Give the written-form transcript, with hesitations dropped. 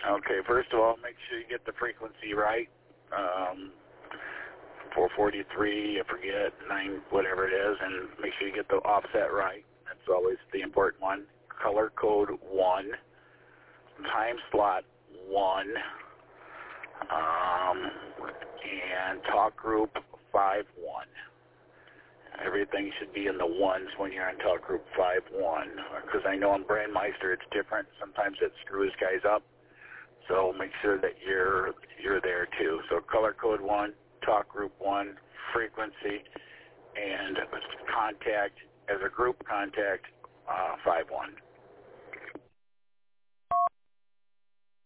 Okay, first of all, make sure you get the frequency right. 443, I forget, 9, whatever it is, and make sure you get the offset right. That's always the important one. Color code 1, time slot 1, and talk group 5-1. Everything should be in the ones when you're on talk group 5-1, because I know on Brandmeister it's different. Sometimes it screws guys up, so make sure that you're there too. So color code 1, talk group 1, frequency, and contact as a group contact 5-1.